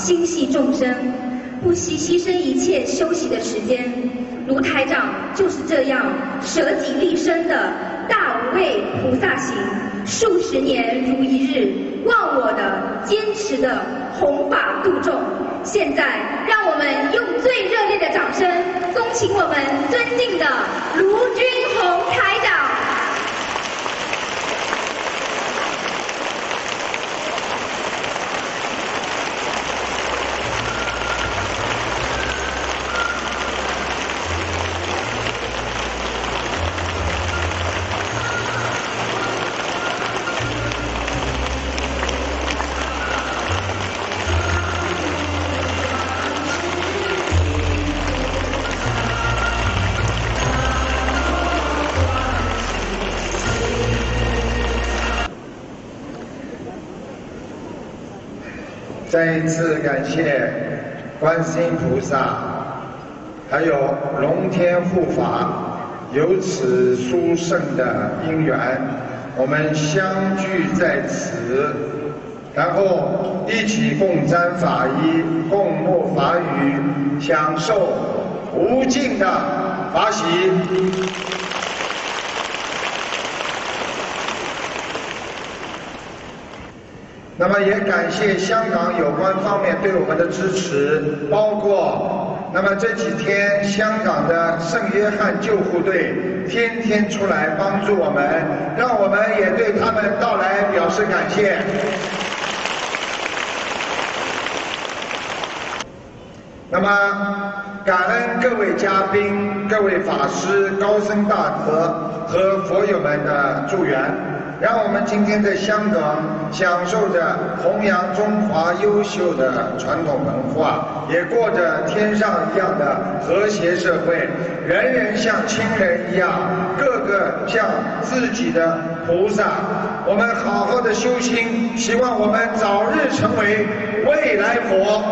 心系众生，不惜牺牲一切休息的时间。卢台长就是这样舍己立身的大无畏菩萨行，数十年如一日，忘我的坚持的弘法度众。现在，让我们用最热烈的掌声，恭请我们尊敬的卢军宏台长。 再一次感谢观世音菩萨，还有龙天护法，有此殊胜的因缘，我们相聚在此，然后一起共沾法衣，共沐法雨，享受无尽的法喜。那么也感谢香港有关方面对我们的支持，包括那么这几天香港的圣约翰救护队天天出来帮助我们，让我们也对他们到来表示感谢。那么感恩各位嘉宾、各位法师、高僧大德和佛友们的助缘，让我们今天在香港享受着弘扬中华优秀的传统文化，也过着天上一样的和谐社会，人人像亲人一样，个个像自己的菩萨。我们好好的修心，希望我们早日成为未来佛。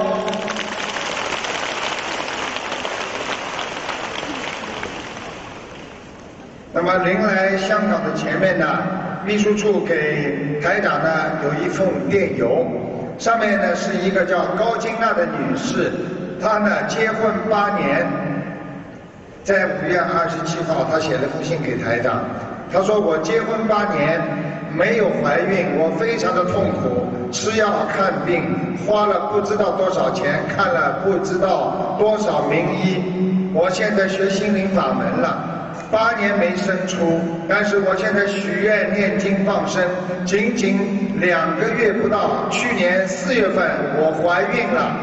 那么临来香港的前面呢，秘书处给台长呢有一封电邮，上面呢是一个叫高金娜的女士，她呢结婚8年，在5月27号，她写了封信给台长，她说我结婚8年没有怀孕，我非常的痛苦，吃药看病花了不知道多少钱，看了不知道多少名医，我现在学心灵法门了。8年没生出，但是我现在许愿念经放生，仅仅2个月不到，去年4月份我怀孕了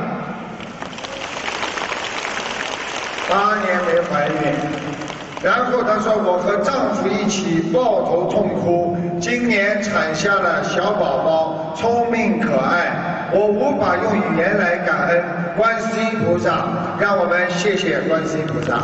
，8年没怀孕。然后她说我和丈夫一起抱头痛哭，今年产下了小宝宝，聪明可爱，我无法用语言来感恩观世音菩萨，让我们谢谢观世音菩萨。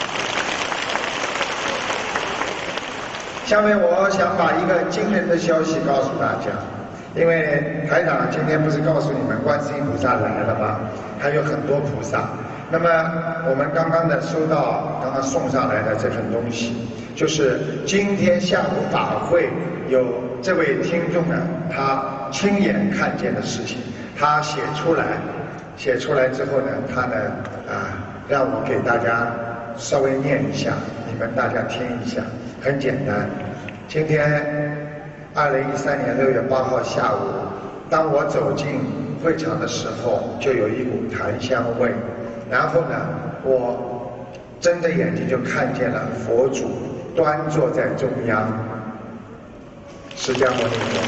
下面我想把一个惊人的消息告诉大家，因为台长今天不是告诉你们观世音菩萨来了吗？还有很多菩萨。那么我们刚刚收到刚刚送上来的这份东西，就是今天下午法会有这位听众呢，他亲眼看见的事情，他写出来之后呢，他呢让我给大家稍微念一下，你们大家听一下。很简单，今天2013年6月8号下午，当我走进会场的时候，就有一股檀香味，然后呢，我睁着眼睛就看见了佛祖端坐在中央，释迦牟尼佛，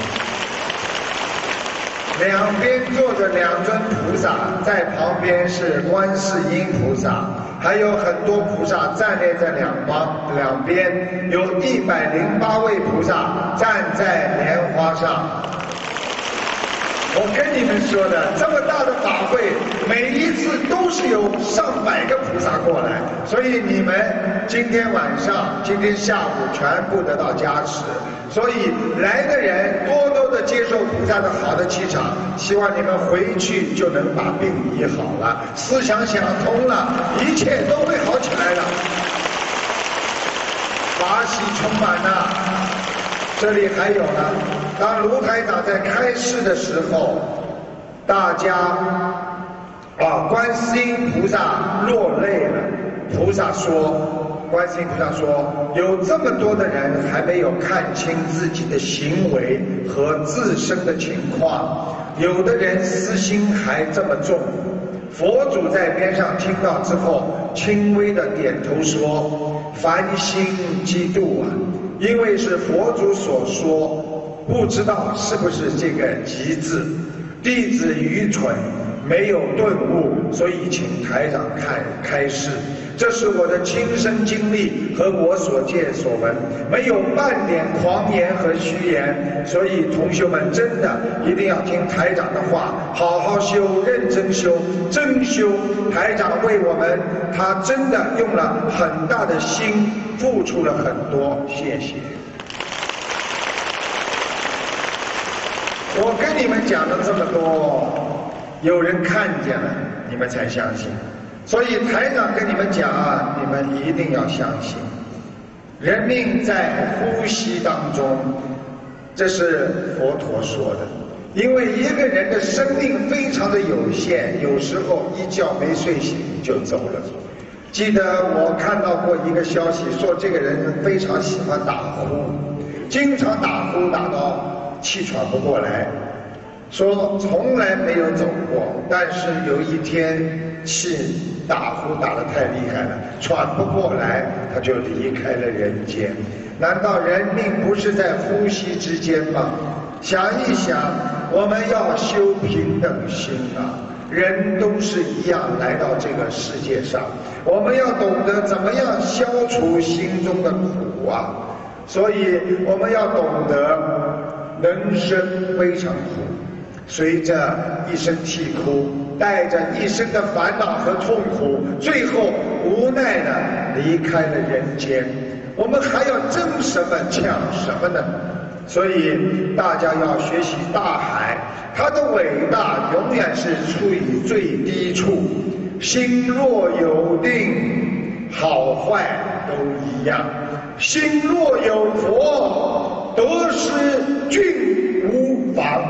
两边坐着2尊菩萨，在旁边是观世音菩萨，还有很多菩萨站立在两边，有108位菩萨站在莲花上。我跟你们说的，这么大的法会，每一次都是有上百个菩萨过来，所以你们今天晚上、今天下午全部得到加持。所以来的人多多的接受菩萨的好的气场，希望你们回去就能把病医好了，思想想通了，一切都会好起来的。法喜充满了。这里还有呢，当卢台长在开示的时候，大家观世音菩萨落泪了。菩萨说，观世音菩萨说，有这么多的人还没有看清自己的行为和自身的情况，有的人私心还这么重。佛祖在边上听到之后，轻微的点头说：“凡心嫉妒啊，因为是佛祖所说，不知道是不是这个极字。弟子愚蠢，没有顿悟，所以请台长开示。这是我的亲身经历和我所见所闻，没有半点狂言和虚言。所以同学们真的一定要听台长的话，好好修，认真修，真修。台长为我们，他真的用了很大的心，付出了很多，谢谢。我跟你们讲了这么多，有人看见了，你们才相信。所以台长跟你们讲啊，你们一定要相信，人命在呼吸当中，这是佛陀说的。因为一个人的生命非常的有限，有时候一觉没睡醒就走了。记得我看到过一个消息，说这个人非常喜欢打呼，经常打呼打到气喘不过来，说从来没有走过，但是有一天气打呼打得太厉害了，喘不过来，他就离开了人间。难道人命不是在呼吸之间吗？想一想，我们要修平等心啊！人都是一样来到这个世界上，我们要懂得怎么样消除心中的苦啊！所以我们要懂得，人生非常苦，随着一声啼哭，带着一生的烦恼和痛苦，最后无奈的离开了人间。我们还要争什么抢什么呢？所以大家要学习大海，它的伟大永远是处于最低处。心若有定，好坏都一样；心若有佛，得失均无妨。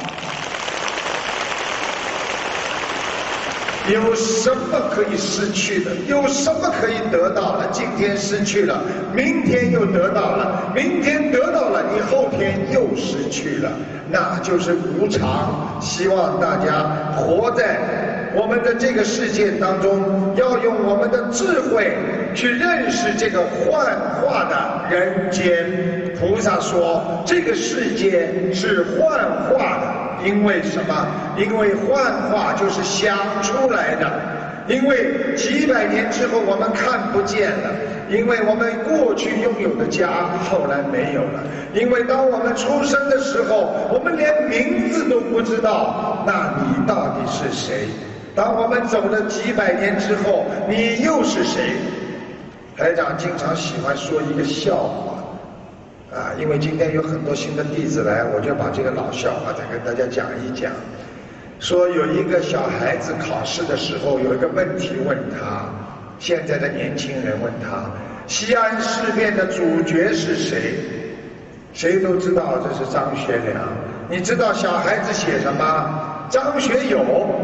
有什么可以失去的？有什么可以得到的？今天失去了，明天又得到了，明天得到了，你后天又失去了，那就是无常。希望大家活在我们的这个世界当中，要用我们的智慧去认识这个幻化的人间。菩萨说，这个世界是幻化的。因为什么？因为幻化就是想出来的。因为几百年之后我们看不见了，因为我们过去拥有的家后来没有了，因为当我们出生的时候我们连名字都不知道，那你到底是谁？当我们走了几百年之后，你又是谁？台长经常喜欢说一个笑话因为今天有很多新的弟子来，我就把这个老笑话再跟大家讲一讲。说有一个小孩子考试的时候，有一个问题问他，现在的年轻人问他，西安事变的主角是谁？谁都知道这是张学良。你知道小孩子写什么？张学友。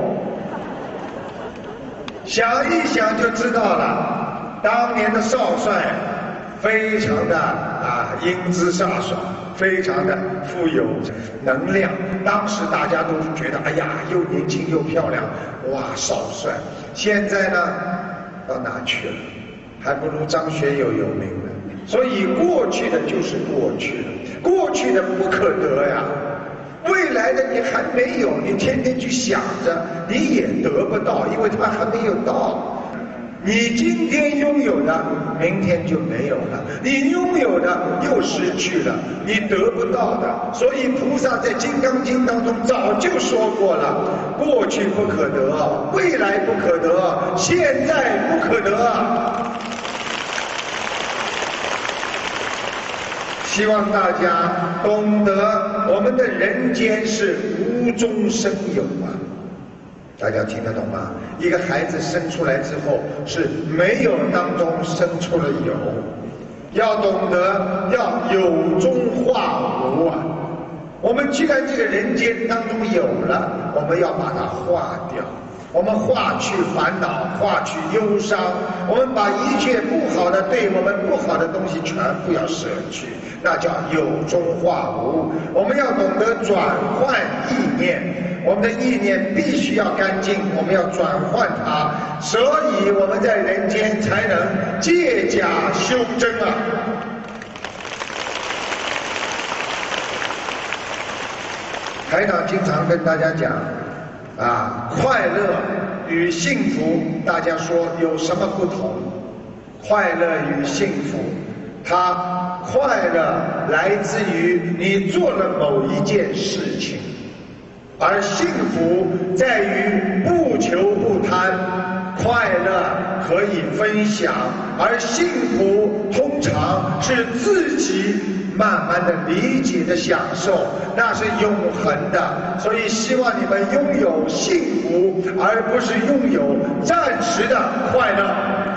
想一想就知道了，当年的少帅非常的英姿飒爽，非常的富有能量。当时大家都觉得，哎呀，又年轻又漂亮，哇，少帅。现在呢，到哪去了？还不如张学友有名呢。所以过去的就是过去的，过去的不可得呀。未来的你还没有，你天天去想着，你也得不到，因为它还没有到。你今天拥有的，明天就没有了；你拥有的又失去了，你得不到的。所以菩萨在《金刚经》当中早就说过了：过去不可得，未来不可得，现在不可得。希望大家懂得，我们的人间是无中生有大家听得懂吗？一个孩子生出来之后是没有当中生出了有，要懂得要有中化无我们既然这个人间当中有了，我们要把它化掉。 我们化去烦恼，化去忧伤，我们把一切不好的、对我们不好的东西全部要舍去，那叫有中化无。我们要懂得转换意念，我们的意念必须要干净，我们要转换它，所以我们在人间才能借假修真啊。台长经常跟大家讲快乐与幸福，大家说有什么不同？快乐与幸福，它快乐来自于你做了某一件事情，而幸福在于不求不贪。快乐可以分享，而幸福通常是自己慢慢的理解的享受，那是永恒的。所以希望你们拥有幸福，而不是拥有暂时的快乐。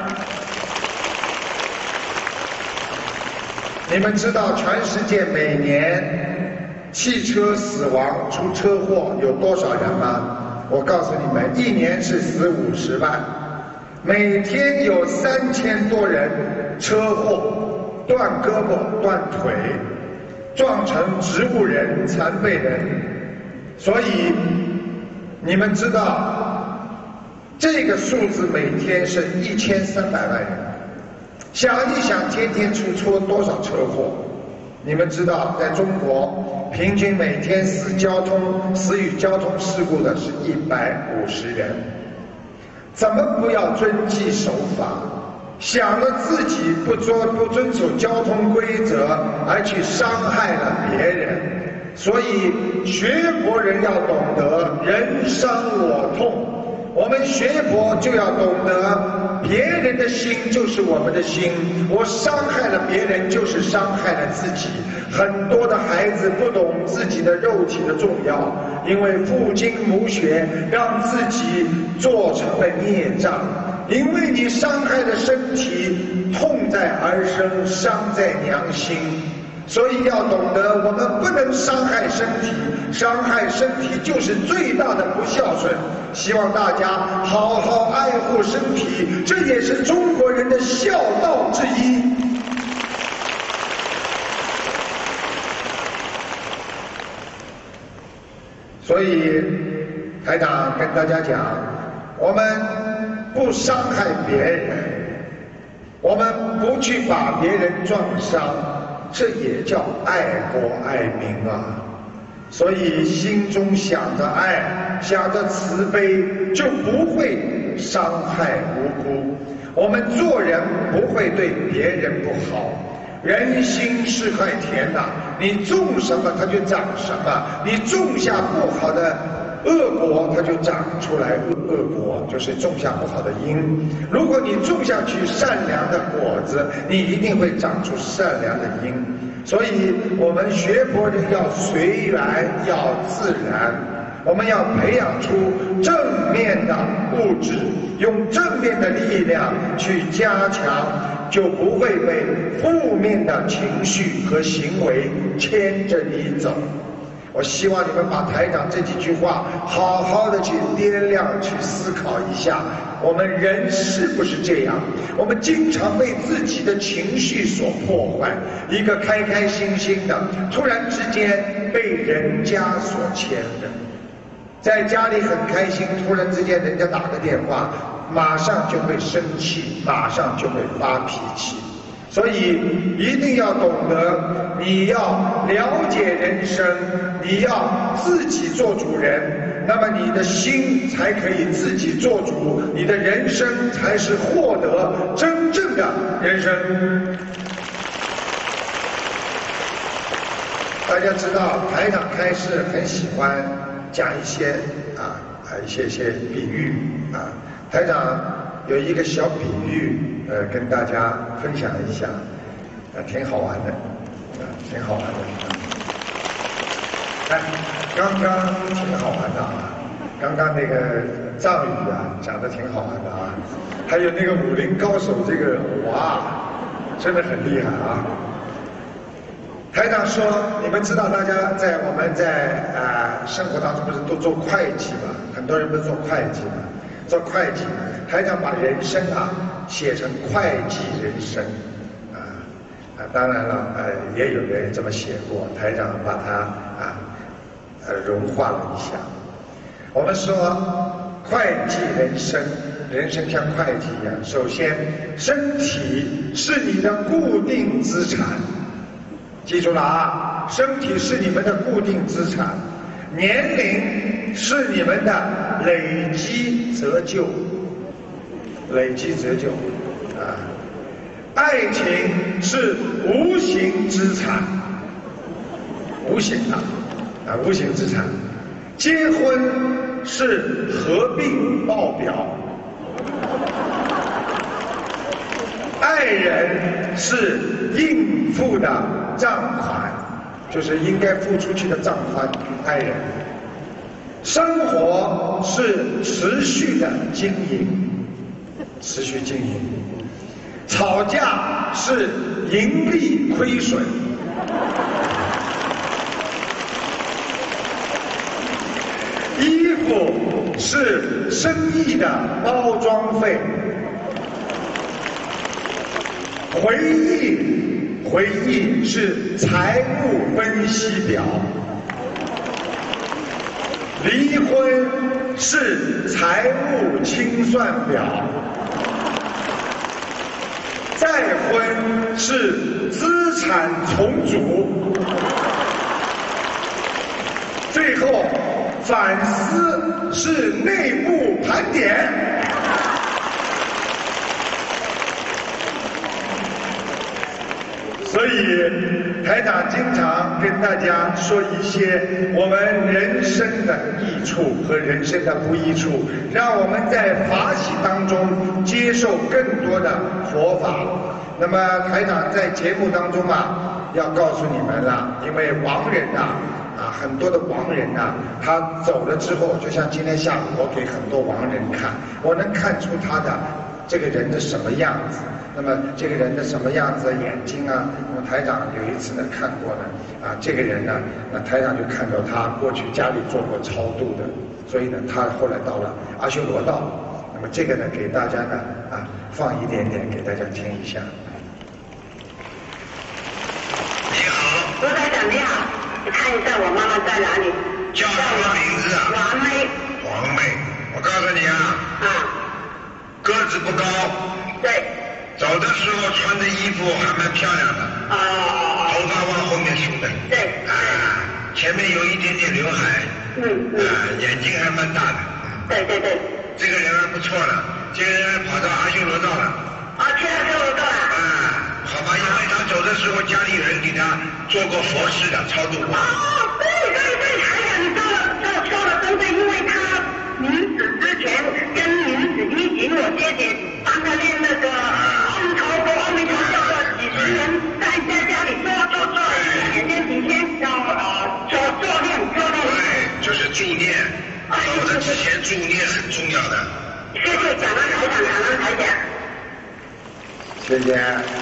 你们知道全世界每年汽车死亡出车祸有多少人吗？我告诉你们，一年是死50万，每天有3000多人车祸，断胳膊断腿，撞成植物人残废人。所以你们知道这个数字每天是1300万人，想一想天天出多少车祸。你们知道在中国平均每天死于交通事故的是150人。怎么不要遵纪守法，想了自己不遵守交通规则而去伤害了别人？所以学佛人要懂得人伤我痛，我们学佛就要懂得别人的心就是我们的心，我伤害了别人就是伤害了自己。很多的孩子不懂自己的肉体的重要，因为父精母血让自己做成了孽障。因为你伤害了身体，痛在儿生，伤在娘心。所以要懂得，我们不能伤害身体，伤害身体就是最大的不孝顺。希望大家好好爱护身体，这也是中国人的孝道之一。所以台长跟大家讲，我们不伤害别人，我们不去把别人撞伤，这也叫爱国爱民啊。所以心中想着爱，想着慈悲，就不会伤害无辜。我们做人不会对别人不好。人心是块田呐，你种什么它就长什么，你种下不好的恶果，它就长出来恶果，就是种下不好的因。如果你种下去善良的果子，你一定会长出善良的因。所以我们学佛人要随缘，要自然，我们要培养出正面的物质，用正面的力量去加强，就不会被负面的情绪和行为牵着你走。我希望你们把台长这几句话好好的去掂量，去思考一下，我们人是不是这样？我们经常被自己的情绪所破坏，一个开开心心的，突然之间被人家所牵着。在家里很开心，突然之间人家打个电话，马上就会生气，马上就会发脾气。所以一定要懂得，你要了解人生，你要自己做主人，那么你的心才可以自己做主，你的人生才是获得真正的人生。大家知道台长开示很喜欢讲一些一些比喻啊，台长有一个小比喻跟大家分享一下，挺好玩的，挺好玩的。刚刚挺好玩的啊，刚刚那个藏语讲的挺好玩的啊，还有那个武林高手这个哇，真的很厉害啊。台长说，你们知道大家我们在生活当中不是都做会计嘛？很多人不是做会计嘛？ 做会计，台长把人生啊写成会计人生，当然了，也有人这么写过，台长把它融化了一下。我们说会计人生，人生像会计一样，首先身体是你的固定资产，记住了啊，身体是你们的固定资产，年龄是你们的累积折旧，累积折旧爱情是无形资产，无形的无形资产。结婚是合并报表，爱人是应付的账款，就是应该付出去的账款，爱人。生活是持续的经营，持续经营。吵架是盈利亏损，衣服是生意的包装费，回忆是财务分析表，离婚是财务清算表，再婚是资产重组，最后反思是内部盘点。所以台长经常跟大家说一些我们人生的益处和人生的不益处，让我们在法喜当中接受更多的佛法。那么台长在节目当中要告诉你们了，因为亡人很多的亡人他走了之后，就像今天下午我给很多亡人看，我能看出他的这个人的什么样子。那么这个人的什么样子，眼睛那么台长有一次呢看过呢这个人呢，那台长就看到他过去家里做过超度的，所以呢他后来到了阿修罗道。那么这个呢给大家呢放一点点给大家听一下。 你好， 卢台长你好，你看一下我妈妈在哪里？ 叫什么名字啊？ 王梅。 王梅，我告诉你个子不高， 对， 走的时候穿的衣服还蛮漂亮的，头发往后面梳的， 对， 前面有一点点刘海，眼睛还蛮大的， 对， 这个人还不错了，这个人还跑到阿修罗道了， 去阿修罗道了， 好吧，因为他走的时候家里人给他做过佛事的，超度过。 对，台长你说了真对，因为他临死之前跟临死一起，我姐姐帮他练那个阿弥陀佛，阿弥陀佛叫做几十人在家里做，每天几天要做练。 对，就是助念，走的之前助念很重要的。 谢谢感恩台长，感恩台长。 谢谢。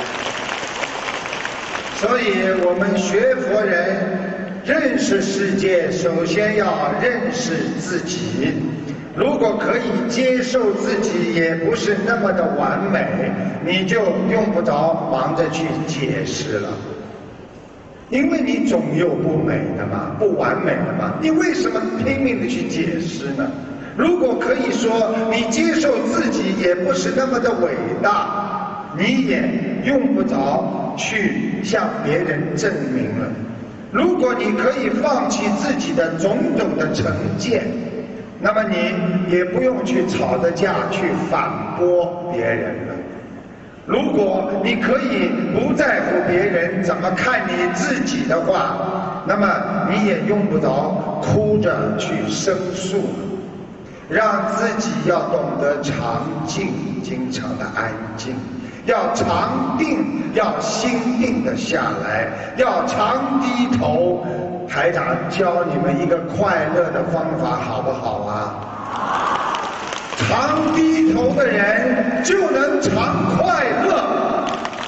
所以我们学佛人认识世界，首先要认识自己。如果可以接受自己也不是那么的完美，你就用不着忙着去解释了，因为你总有不美的嘛，不完美的嘛，你为什么拼命的去解释呢？如果可以说你接受自己也不是那么的伟大，你也用不着去向别人证明了。如果你可以放弃自己的种种的成见，那么你也不用去吵着架去反驳别人了。如果你可以不在乎别人怎么看你自己的话，那么你也用不着哭着去申诉了。让自己要懂得常静，经常的安静，要常定，要心定的下来，要常低头。台长教你们一个快乐的方法，好不好啊？常低头的人就能常快乐。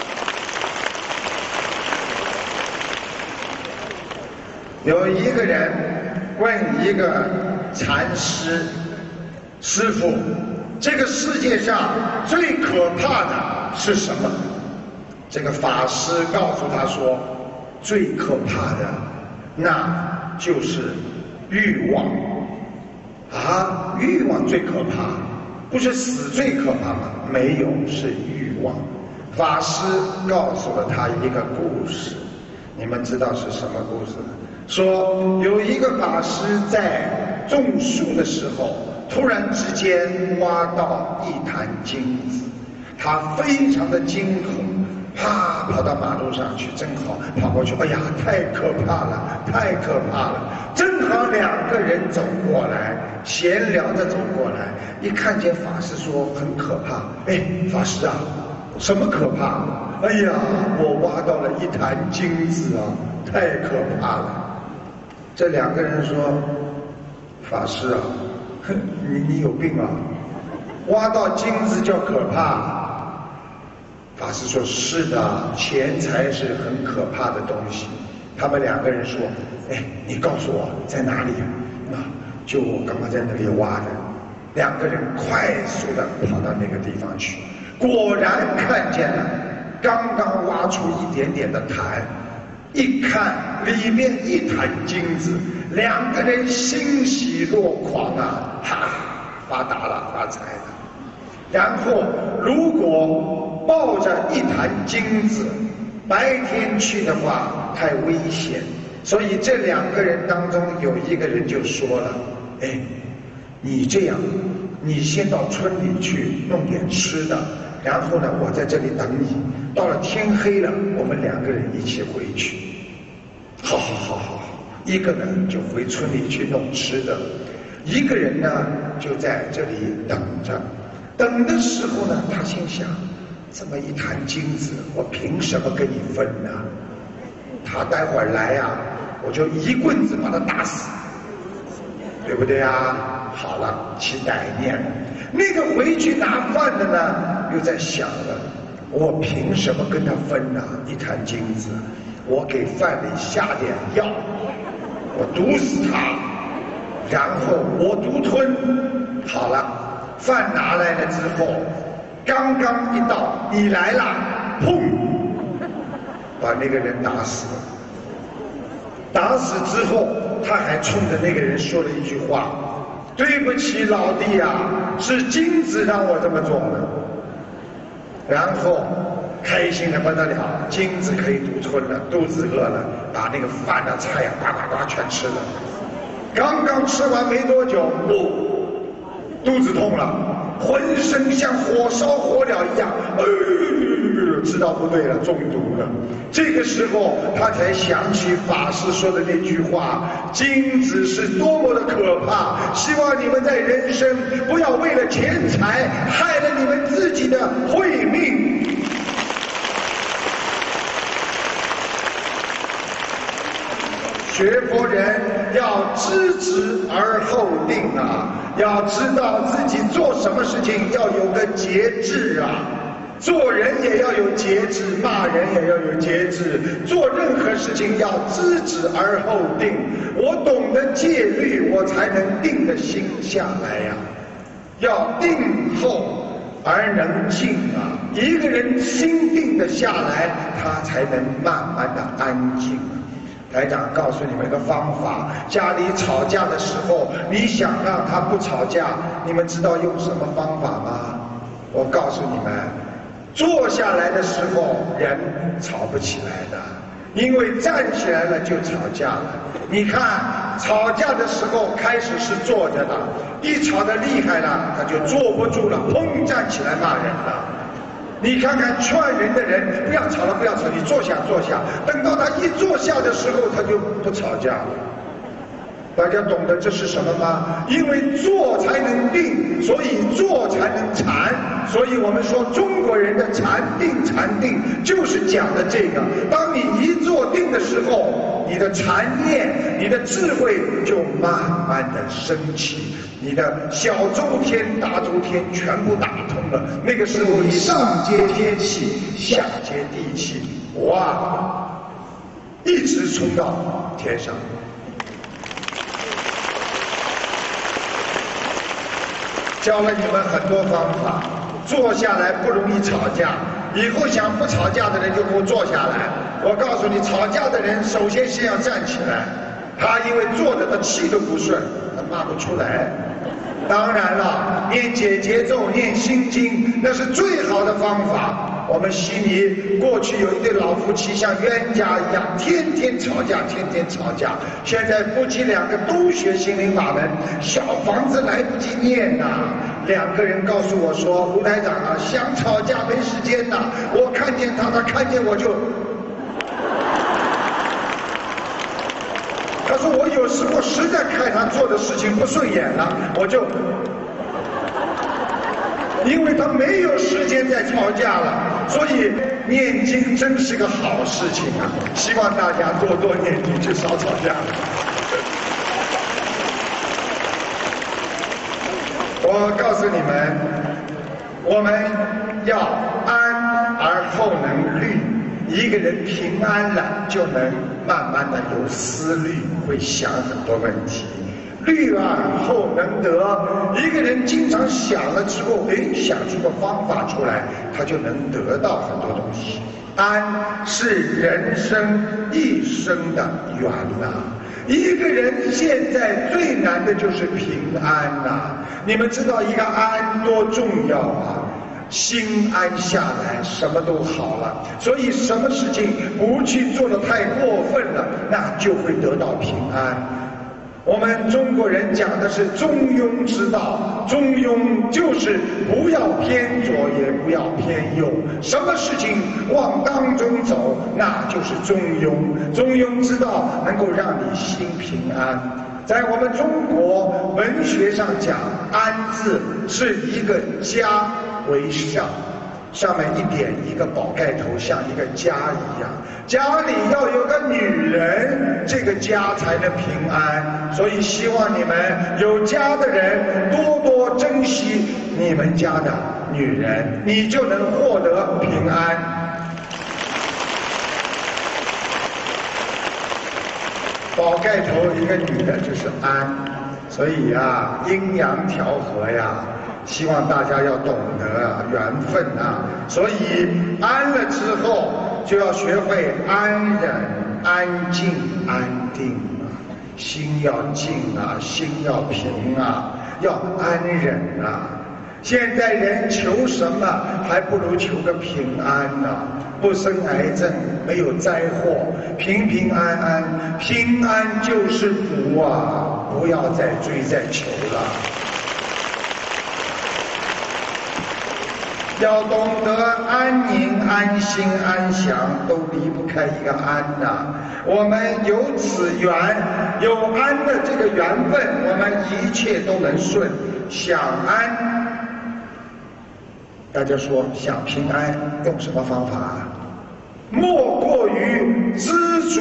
有一个人问一个禅师：师父， 这个世界上最可怕的是什么？这个法师告诉他说，最可怕的那就是欲望啊！欲望最可怕，不是死最可怕吗？没有，是欲望。法师告诉了他一个故事，你们知道是什么故事？说有一个法师在种树的时候，突然之间挖到一坛金子，他非常的惊恐，啪跑到马路上去，正好跑过去，哎呀，太可怕了，太可怕了！正好两个人走过来，闲聊着走过来，一看见法师说很可怕，哎，法师啊，什么可怕？哎呀，我挖到了一坛金子啊，太可怕了！这两个人说，法师啊，你有病啊！挖到金子叫可怕？法师说：“是的，钱财是很可怕的东西。”他们两个人说：“哎，你告诉我在哪里？啊，就我刚刚在那里挖的。”两个人快速的跑到那个地方去，果然看见了刚刚挖出一点点的坛，一看里面一坛金子，两个人欣喜若狂啊，哈，发达了，发财了。然后如果抱着一坛金子白天去的话太危险，所以这两个人当中有一个人就说了，哎，你这样，你先到村里去弄点吃的，然后呢我在这里等你，到了天黑了我们两个人一起回去。好，一个呢就回村里去弄吃的，一个人呢就在这里等着。等的时候呢，他心想，这么一坛金子，我凭什么跟你分呢？他待会儿来呀，我就一棍子把他打死，对不对啊？好了，起歹念了。那个回去拿饭的呢，又在想了，我凭什么跟他分呢？一坛金子，我给饭里下点药，我毒死他，然后我独吞。好了。饭拿来了之后，刚刚一到，你来了，砰，把那个人打死了。打死之后，他还冲着那个人说了一句话：“对不起，老弟啊，是金子让我这么做的。”然后开心的不得了，金子可以独吞了，肚子饿了，把那个饭的菜呀，呱呱呱全吃了。刚刚吃完没多久，肚子痛了，浑身像火烧火燎一样，知道不对了，中毒了。这个时候他才想起法师说的那句话：金子是多么的可怕，希望你们在人生不要为了钱财害了你们自己的慧命。学佛人要知止而后定啊，要知道自己做什么事情要有个节制啊，做人也要有节制，骂人也要有节制，做任何事情要知止而后定。我懂得戒律，我才能定得心下来呀。要定后而能静啊，一个人心定得下来，他才能慢慢的安静。台长告诉你们一个方法，家里吵架的时候，你想让他不吵架，你们知道用什么方法吗？我告诉你们，坐下来的时候人吵不起来的，因为站起来了就吵架了。你看吵架的时候开始是坐着的，一吵得厉害了他就坐不住了，砰，站起来骂人了。你看看劝人的人，不要吵了，不要吵，你坐下坐下。等到他一坐下的时候，他就不吵架了。大家懂得这是什么吗？因为坐才能定，所以坐才能禅。所以我们说中国人的禅定就是讲的这个。当你一坐定的时候，你的禅念、你的智慧就慢慢的升起，你的小周天、大周天全部打通了。那个时候你上接天气，下接地气，哇，一直冲到天上。 教了你们很多方法，坐下来不容易吵架。以后想不吵架的人就给我坐下来。我告诉你，吵架的人首先先要站起来。他因为坐着他气都不顺，他骂不出来。当然了，念解结咒、念心经，那是最好的方法。我们悉尼过去有一对老夫妻像冤家一样，天天吵架，天天吵架。现在夫妻两个都学心灵法门，小房子来不及念呐。两个人告诉我说：“卢台长啊，想吵架没时间呐，我看见他，他看见我就。”他说我有时候实在看他做的事情不顺眼了，我就，因为他没有时间再吵架了，所以念经真是个好事情啊！希望大家多多念经，就少吵架。我告诉你们，我们要安而后能虑。一个人平安了，就能慢慢的有思虑，会想很多问题。虑而后能得，一个人经常想了之后，想出个方法出来，他就能得到很多东西。安是人生一生的缘呐。一个人现在最难的就是平安呐。你们知道一个安多重要啊！心安下来，什么都好了。所以什么事情不去做得太过分了，那就会得到平安。我们中国人讲的是中庸之道，中庸就是不要偏左，也不要偏右，什么事情往当中走，那就是中庸。中庸之道能够让你心平安。在我们中国文学上讲，安字是一个家为上，上面一点一个宝盖头，像一个家一样。家里要有个女人，这个家才能平安。所以希望你们有家的人多多珍惜你们家的女人，你就能获得平安。宝盖头一个女的就是安，所以呀，阴阳调和呀。希望大家要懂得缘分啊！所以安了之后，就要学会安忍、安静、安定啊，心要静啊，心要平啊，要安忍啊。现在人求什么，还不如求个平安呢？不生癌症，没有灾祸，平平安安，平安就是福啊！不要再追再求了。要懂得安宁、安心、安详，都离不开一个安呐。我们有此缘，有安的这个缘分，我们一切都能顺。想安，大家说想平安，用什么方法？莫过于知足。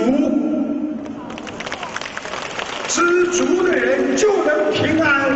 知足的人就能平安。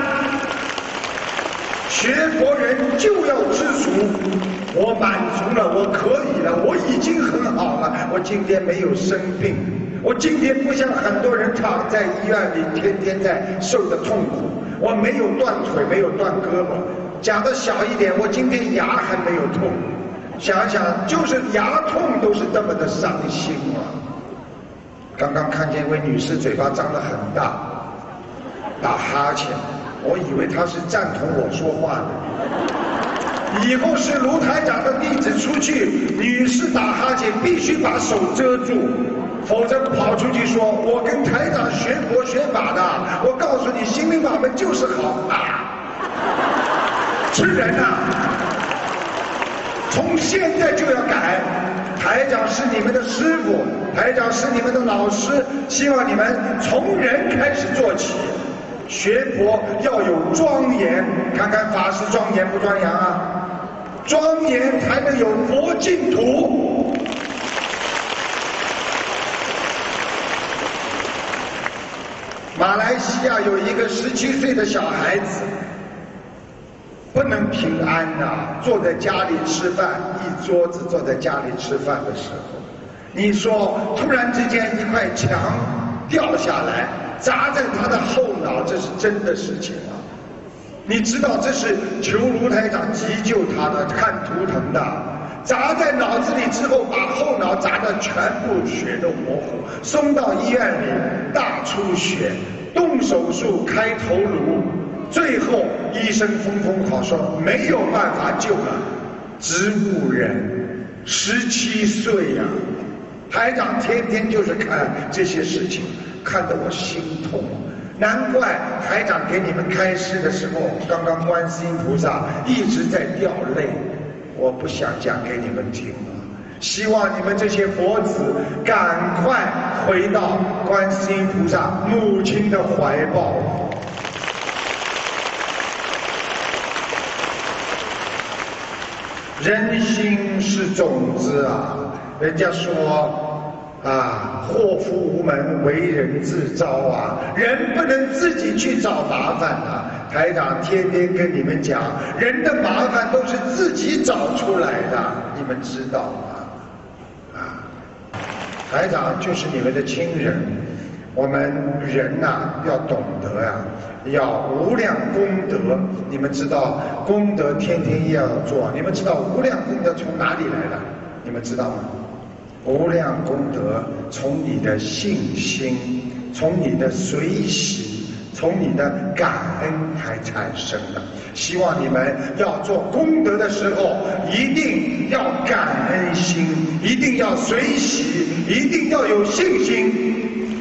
学佛人就要知足，我满足了，我可以了，我已经很好了，我今天没有生病，我今天不像很多人躺在医院里，天天在受着痛苦，我没有断腿，没有断胳膊，讲得小一点，我今天牙还没有痛，想想就是牙痛都是这么的伤心啊！刚刚看见一位女士嘴巴张得很大，打哈欠。我以为他是赞同我说话的。以后是卢台长的弟子出去，女士打哈欠必须把手遮住，否则跑出去说我跟台长学佛学法的，我告诉你心灵法门就是好啊！吃人啊！从现在就要改。台长是你们的师父，台长是你们的老师，希望你们从人开始做起。学佛要有庄严，看看法师庄严不庄严啊？庄严才能有佛净土。马来西亚有一个17岁的小孩子，不能平安啊！坐在家里吃饭，一桌子坐在家里吃饭的时候，你说突然之间一块墙掉下来，砸在他的后脑，这是真的事情啊！ 你知道这是求卢台长急救他的，看图腾的。砸在脑子里之后，把后脑砸得全部血都模糊，送到医院里大出血，动手术开头颅，最后医生封口说没有办法救了。植物人17岁呀，台长天天就是看这些事情，看得我心痛。难怪台长给你们开示的时候，刚刚观世音菩萨一直在掉泪。我不想讲给你们听了，希望你们这些佛子赶快回到观世音菩萨母亲的怀抱。人心是种子啊，人家说啊，祸福无门，为人自招啊，人不能自己去找麻烦啊。台长天天跟你们讲，人的麻烦都是自己找出来的，你们知道吗？台长就是你们的亲人，我们人呐，要懂得呀，要无量功德。你们知道功德天天要做，你们知道无量功德从哪里来的？你们知道吗？无量功德从你的信心，从你的随喜，从你的感恩才产生的。希望你们要做功德的时候，一定要感恩心，一定要随喜，一定要有信心。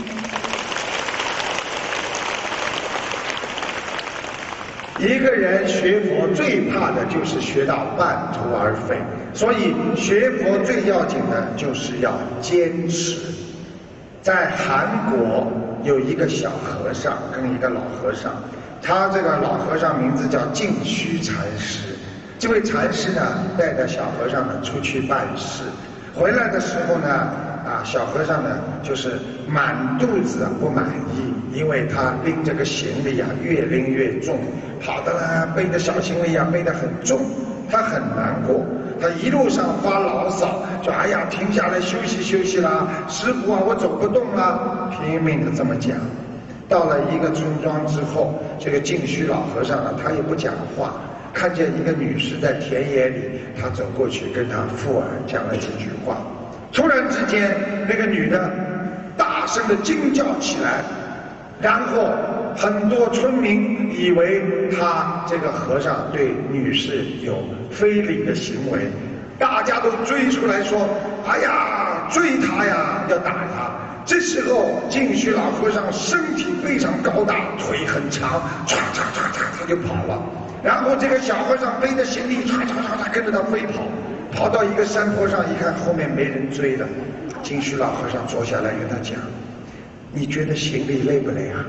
一个人学佛最怕的就是学到半途而废，所以学佛最要紧的就是要坚持。在韩国有一个小和尚跟一个老和尚，他这个老和尚名字叫净虚禅师。这位禅师呢，带着小和尚呢出去办事，回来的时候呢，小和尚呢就是满肚子不满意，因为他拎这个行李越拎越重，跑的呢背的小行李背得很重，他很难过。他一路上发牢骚，说哎呀，停下来休息休息啦，师父我走不动了，拼命的这么讲。到了一个村庄之后，这个净虚老和尚呢，他也不讲话，看见一个女士在田野里，他走过去跟她附耳讲了几句话。突然之间，那个女的大声的惊叫起来，然后很多村民以为他这个和尚对女士有非礼的行为，大家都追出来说：“哎呀，追他呀，要打他！”这时候，净虚老和尚身体非常高大，腿很长，唰唰唰唰他就跑了。然后这个小和尚背着行李，唰唰唰唰跟着他飞跑。跑到一个山坡上，一看后面没人追了，净虚老和尚坐下来跟他讲：“你觉得行李累不累啊？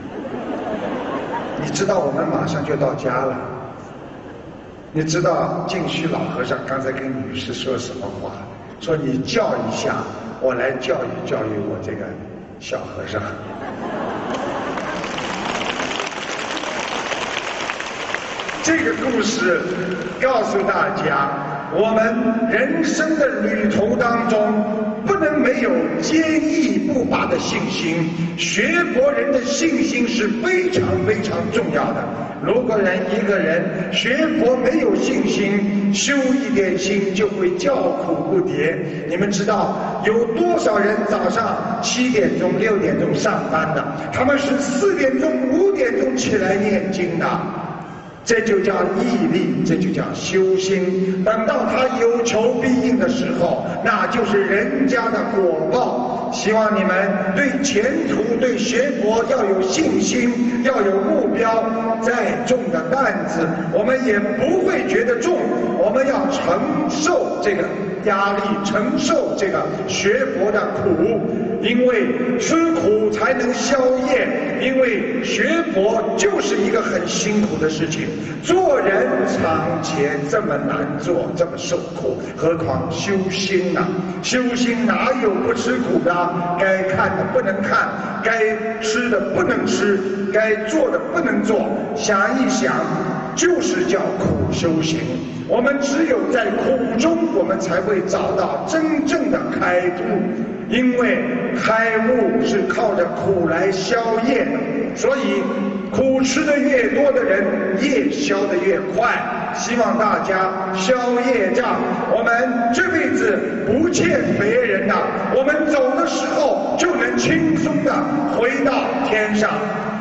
你知道我们马上就到家了。你知道净虚老和尚刚才跟女士说什么话？说你叫一下，我来教育教育我这个小和尚。”这个故事告诉大家，我们人生的旅途当中，不能没有坚毅不拔的信心。学佛人的信心是非常非常重要的。如果一个人学佛没有信心，修一点心就会叫苦不迭。你们知道有多少人早上7点钟、6点钟上班的，他们是4点钟、5点钟起来念经的。这就叫毅力，这就叫修心。等到他有求必应的时候，那就是人家的果报。希望你们对前途、对学佛要有信心，要有目标。再重的担子，我们也不会觉得重。我们要承受这个压力，承受这个学佛的苦，因为吃苦才能消业。因为学佛就是一个很辛苦的事情，做人常且这么难做，这么受苦，何况修心呢？修心哪有不吃苦的？该看的不能看，该吃的不能吃，该做的不能做。想一想，就是叫苦修行。我们只有在苦中，我们才会找到真正的开悟。 因为开悟是靠着苦来消业的，所以苦吃的越多的人，业消得越快。希望大家消业障，我们这辈子不欠别人的，我们走的时候就能轻松的回到天上。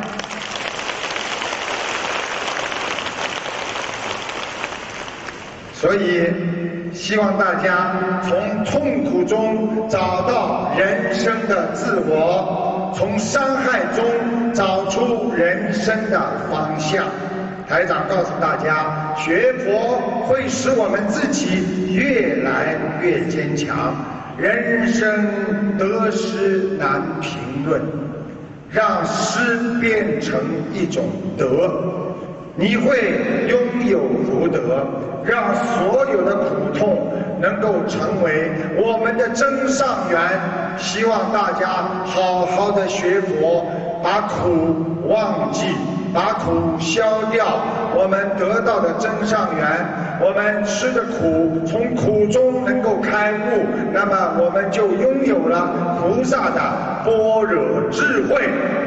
所以希望大家从痛苦中找到人生的自我，从伤害中找出人生的方向。台长告诉大家，学佛会使我们自己越来越坚强。人生得失难评论，让失变成一种得，你会拥有如德，让所有的苦痛能够成为我们的增上缘。希望大家好好的学佛，把苦忘记，把苦消掉，我们得到的增上缘，我们吃的苦，从苦中能够开悟，那么我们就拥有了菩萨的般若智慧。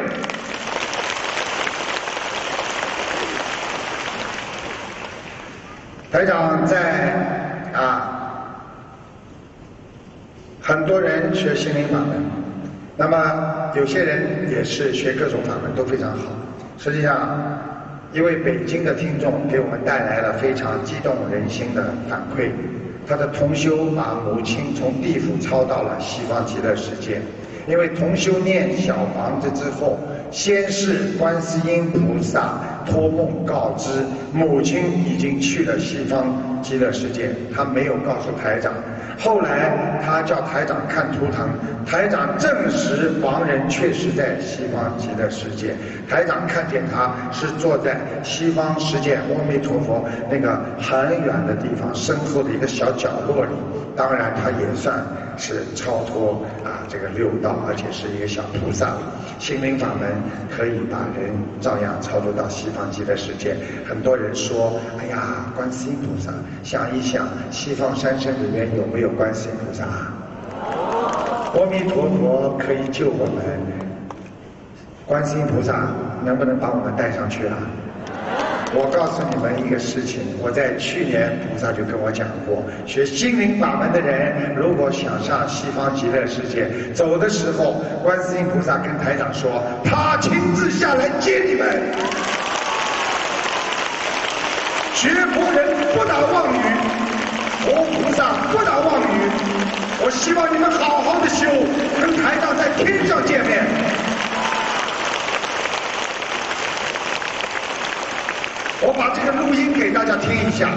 台长在很多人学心灵法门，那么有些人也是学各种法门都非常好。实际上，一位北京的听众给我们带来了非常激动人心的反馈，他的同修把母亲从地府抄到了西方极乐世界。因为同修念小房子之后，先是观世音菩萨托梦告知母亲已经去了西方极乐世界，他没有告诉台长。后来他叫台长看图腾，台长证实亡人确实在西方极乐世界。台长看见他是坐在西方世界阿弥陀佛那个很远的地方身后的一个小角落里，当然他也算是超脱这个六道，而且是一个小菩萨。心灵法门可以把人照样超脱到西方极乐世界。很多人说，哎呀，观世音菩萨，想一想西方三圣里面有没有观世音菩萨？阿弥陀佛可以救我们，观世音菩萨能不能把我们带上去啊？我告诉你们一个事情，我在去年菩萨就跟我讲过，学心灵法门的人如果想上西方极乐世界，走的时候观世音菩萨跟台长说，他亲自下来接你们。学佛人不打妄语，佛菩萨不打妄语。我希望你们好好的修，跟台长在天上见面。我把这个录音给大家听一下。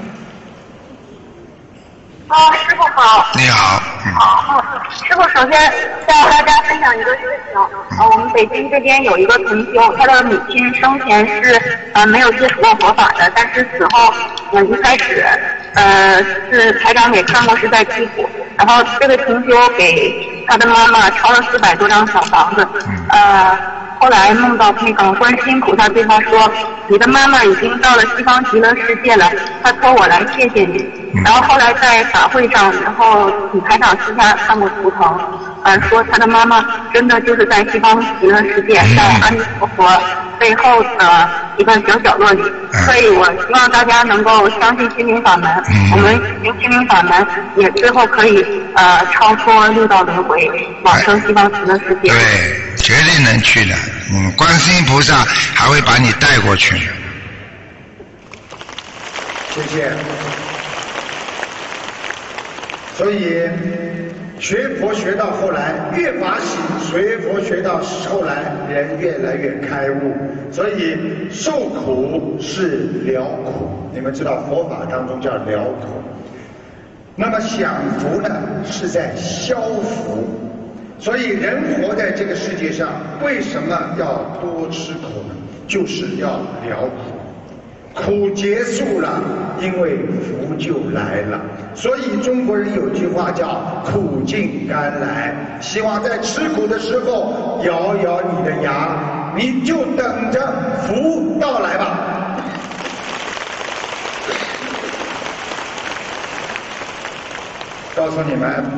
师傅好。 你好。 师傅，首先向大家分享一个事情。我们北京这边有一个同修，他的母亲生前是没有接触过佛法的，但是死后一开始是台长给看过是在地府，然后这个同修给他的妈妈抄了400多张小房子，后来梦到那个观世音菩萨对他说，你的妈妈已经到了西方极乐世界了，他托我来谢谢你。然后后来在法会上，然后台长私下看过图腾，说他的妈妈真的就是在西方极乐世界，在阿弥陀佛背后的一个小角落里。所以我希望大家能够相信心灵法门，我们行心灵法门也最后可以超脱六道轮回，往生西方极乐世界。 对，绝对能去的。观世音菩萨还会把你带过去。 谢谢。所以学佛学到后来越法喜，学佛学到后来人越来越开悟。所以受苦是了苦，你们知道佛法当中叫了苦。那么享福呢，是在消福。所以人活在这个世界上，为什么要多吃苦呢？就是要了苦。苦结束了，因为福就来了。所以中国人有句话叫苦尽甘来。希望在吃苦的时候咬咬你的牙，你就等着福到来吧。告诉你们，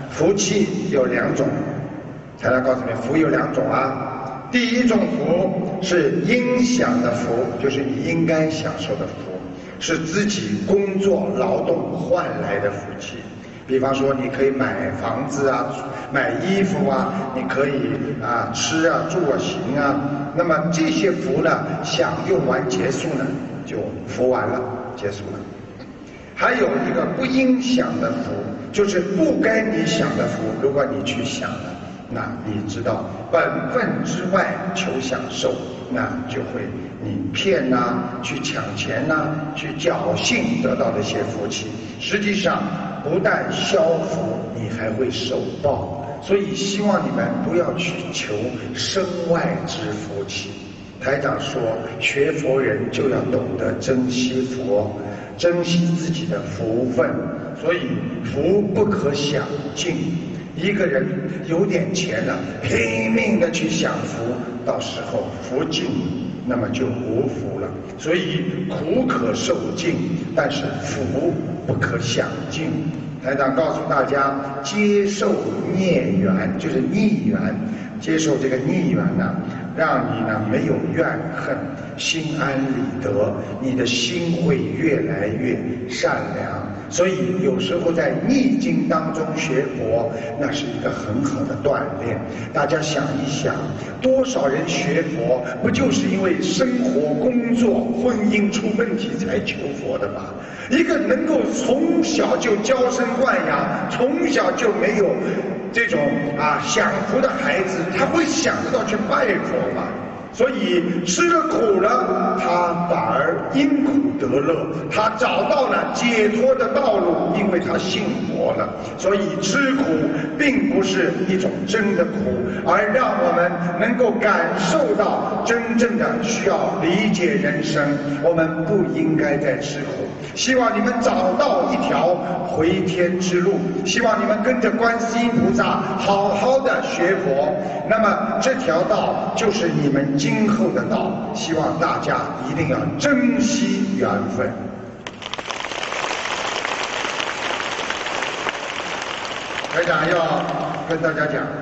福气有2种，台长告诉你，福有2种啊。第一种福是应享的福，就是你应该享受的福，是自己工作劳动换来的福气。比方说，你可以买房子啊，买衣服啊，你可以吃啊、住啊、行啊。那么这些福呢，享用完结束呢，就福完了，结束了。还有一个不应享的福，就是不该你享的福，如果你去享了，那你知道本分之外求享受，那就会你骗去抢钱去侥幸得到这些福气，实际上不但消福，你还会受报。所以希望你们不要去求身外之福气。台长说，学佛人就要懂得珍惜佛，珍惜自己的福分，所以福不可享尽。一个人有点钱了，拼命的去享福，到时候福尽，那么就无福了。所以苦可受尽，但是福不可享尽。台长告诉大家，接受孽缘，就是逆缘，接受这个逆缘呢，让你呢没有怨恨，心安理得，你的心会越来越善良。所以有时候在逆境当中学佛，那是一个很好的锻炼。大家想一想，多少人学佛不就是因为生活、工作、婚姻出问题才求佛的吗？一个能够从小就娇生惯养，从小就没有这种享福的孩子，他会想得到去拜佛吗？所以吃了苦了，他反而因苦得乐，他找到了解脱的道路，因为他信佛了。所以吃苦并不是一种真的苦，而让我们能够感受到真正的需要理解人生。我们不应该再吃苦，希望你们找到一条回天之路，希望你们跟着观世音菩萨好好的学佛，那么这条道就是你们今后的道，希望大家一定要珍惜缘分。台长要跟大家讲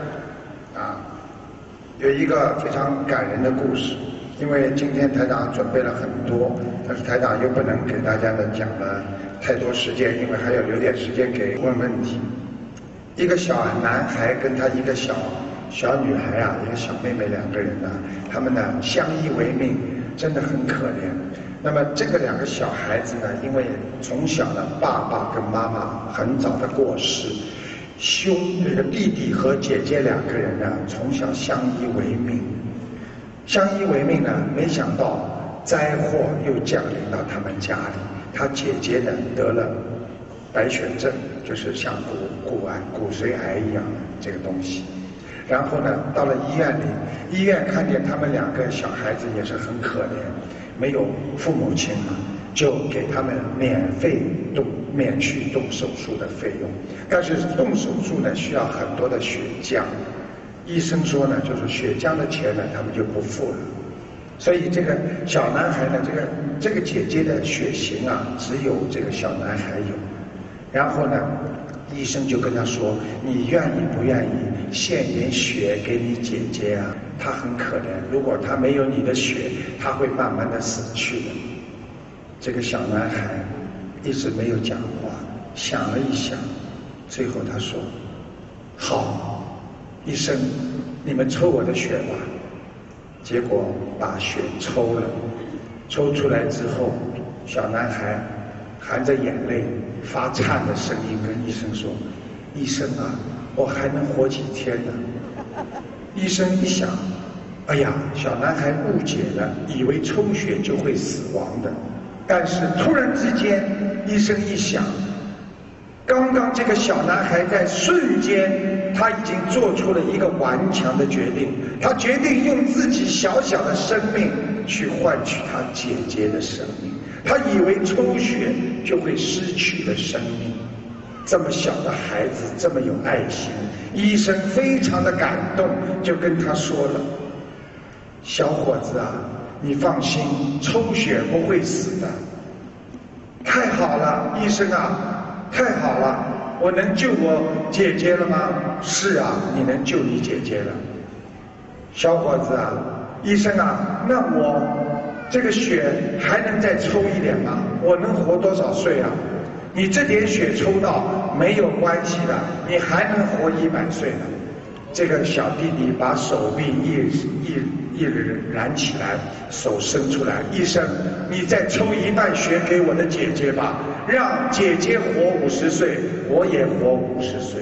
有一个非常感人的故事。因为今天台长准备了很多，但是台长又不能给大家呢讲了太多时间，因为还要留点时间给问问题。一个小男孩跟他一个小女孩一个小妹妹，两个人他们呢相依为命，真的很可怜。那么这个2个小孩子呢，因为从小呢爸爸跟妈妈很早的过世，这个弟弟和姐姐2个人呢从小相依为命。相依为命呢，没想到灾祸又降临到他们家里。他姐姐呢得了白血症，就是像骨髓癌一样的这个东西。然后呢，到了医院里，医院看见他们2个小孩子也是很可怜，没有父母亲嘛，就给他们免去动手术的费用。但是动手术呢需要很多的血浆。医生说呢，就是血浆的钱呢，他们就不付了。所以这个小男孩呢，这个姐姐的血型只有这个小男孩有。然后呢，医生就跟他说：“你愿意不愿意献点血给你姐姐她很可怜，如果她没有你的血，她会慢慢的死去的。”这个小男孩一直没有讲话，想了一想，最后他说：“好。医生，你们抽我的血吧。”结果把血抽了，抽出来之后，小男孩含着眼泪，发颤的声音跟医生说：“医生我还能活几天呢？”医生一想，哎呀，小男孩误解了，以为抽血就会死亡的。但是突然之间，医生一想，刚刚这个小男孩在瞬间，他已经做出了一个顽强的决定，他决定用自己小小的生命去换取他姐姐的生命。他以为抽血就会失去了生命，这么小的孩子这么有爱心，医生非常的感动，就跟他说了：“小伙子你放心，抽血不会死的。”太好了，医生太好了！ 我能救我姐姐了吗？是啊，你能救你姐姐了。小伙子啊，医生啊，那我这个血还能再抽一点吗？我能活多少岁啊？你这点血抽到没有关系的，你还能活100岁呢。这个小弟弟把手臂一燃起来，手伸出来，医生，你再抽1半血给我的姐姐吧，让姐姐活50岁，我也活50岁。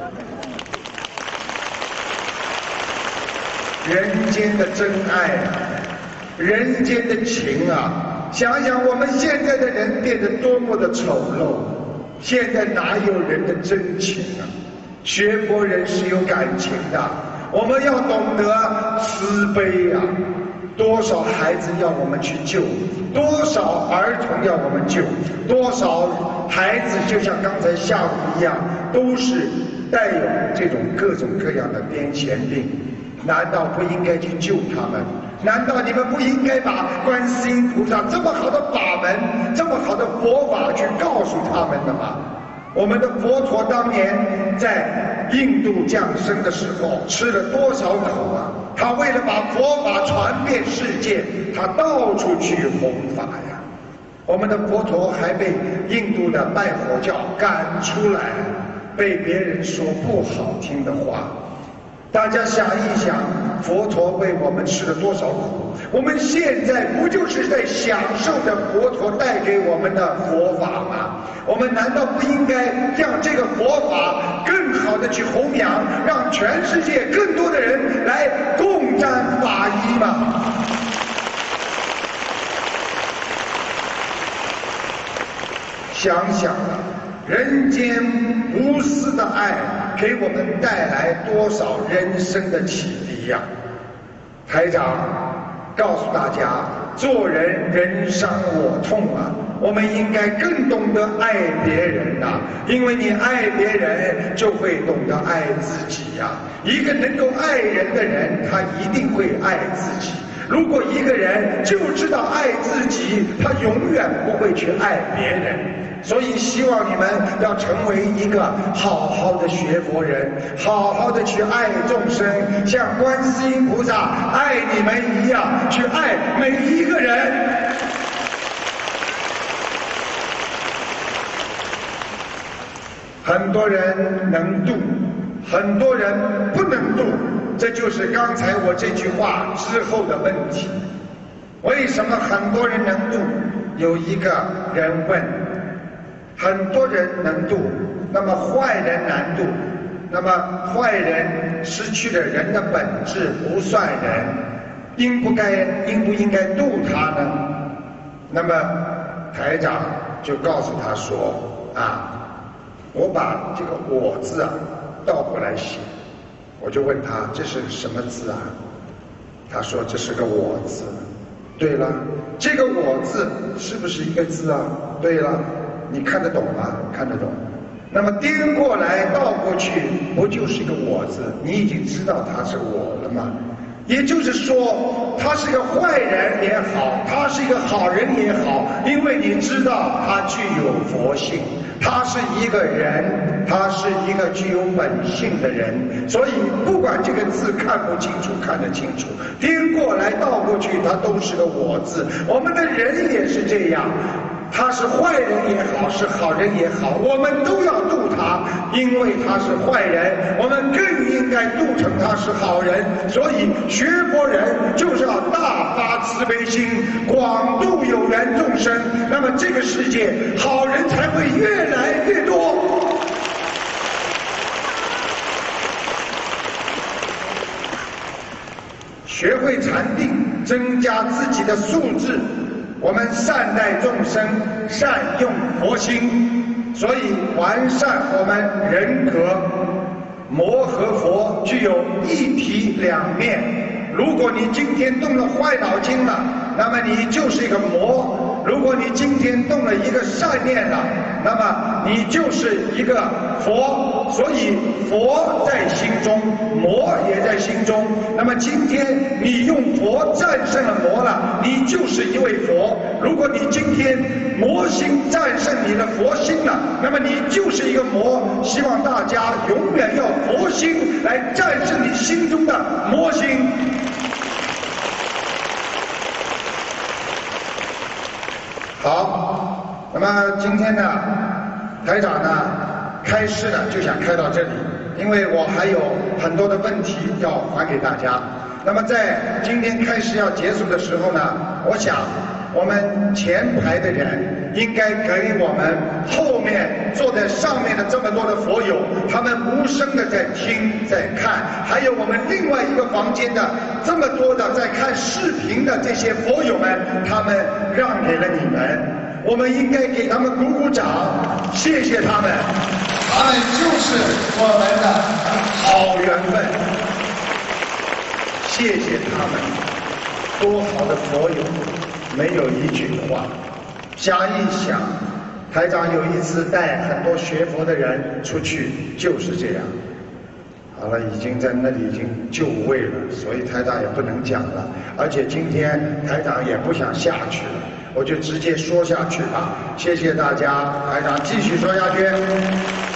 人间的真爱啊，人间的情啊，想想我们现在的人变得多么的丑陋，现在哪有人的真情啊？学佛人是有感情的，我们要懂得慈悲啊！多少孩子要我们去救，多少儿童要我们救，多少孩子就像刚才下午一样，都是带有这种各种各样的癫痫病，难道不应该去救他们？难道你们不应该把观世音菩萨这么好的法门，这么好的佛法去告诉他们的吗？我们的佛陀当年在印度降生的时候吃了多少苦啊！他为了把佛法传遍世界，他到处去弘法呀。我们的佛陀还被印度的拜火教赶出来，被别人说不好听的话。大家想一想，佛陀为我们吃了多少苦？我们现在不就是在享受着佛陀带给我们的佛法吗？我们难道不应该让这个佛法更好的去弘扬，让全世界更多的人来共沾法衣吗？想想啊，人间无私的爱给我们带来多少人生的启迪呀！台长告诉大家，做人人伤我痛啊，我们应该更懂得爱别人呐，因为你爱别人就会懂得爱自己呀。一个能够爱人的人，他一定会爱自己。如果一个人就知道爱自己，他永远不会去爱别人。所以希望你们要成为一个好好的学佛人，好好的去爱众生，像观世音菩萨爱你们一样去爱每一个人。很多人能度，很多人不能度，这就是刚才我这句话之后的问题。为什么很多人能度？有一个人问，很多人能度，那么坏人难度，那么坏人失去了人的本质，不算人，应不应该度他呢？那么台长就告诉他说我把这个我字倒过来写，我就问他这是什么字啊？他说这是个我字。对了，这个我字是不是一个字啊？对了，你看得懂吗？看得懂。那么颠过来倒过去，不就是一个我字？你已经知道他是我了吗？也就是说，他是个坏人也好，他是一个好人也好，因为你知道他具有佛性，他是一个人，他是一个具有本性的人，所以不管这个字看不清楚看得清楚，颠过来倒过去它都是个我字。我们的人也是这样，他是坏人也好，是好人也好，我们都要度他，因为他是坏人，我们更应该度成他是好人。所以学佛人就是要大发慈悲心，广度有缘众生，那么这个世界好人才会越来越多。学会禅定，增加自己的素质，我们善待众生，善用佛心，所以完善我们人格。魔和佛具有一体两面，如果你今天动了坏脑筋了，那么你就是一个魔； 如果你今天动了一个善念了，那么你就是一个佛。所以佛在心中，魔也在心中。那么今天你用佛战胜了魔了，你就是一位佛。如果你今天魔心战胜你的佛心了，那么你就是一个魔。希望大家永远要佛心来战胜你心中的魔心。好，那么今天呢，台长呢开示呢就想开到这里，因为我还有很多的问题要还给大家。那么在今天开始要结束的时候呢，我想我们前排的人应该给我们后面坐在上面的这么多的佛友，他们无声的在听在看，还有我们另外一个房间的这么多的在看视频的这些佛友们，他们让给了你们，我们应该给他们鼓鼓掌，谢谢他们，他们就是我们的好缘分，谢谢他们，多好的佛友。没有一句话。想一想，台长有一次带很多学佛的人出去，就是这样。好了，已经在那里已经就位了，所以台长也不能讲了。而且今天台长也不想下去了，我就直接说下去吧。谢谢大家，台长继续说下去。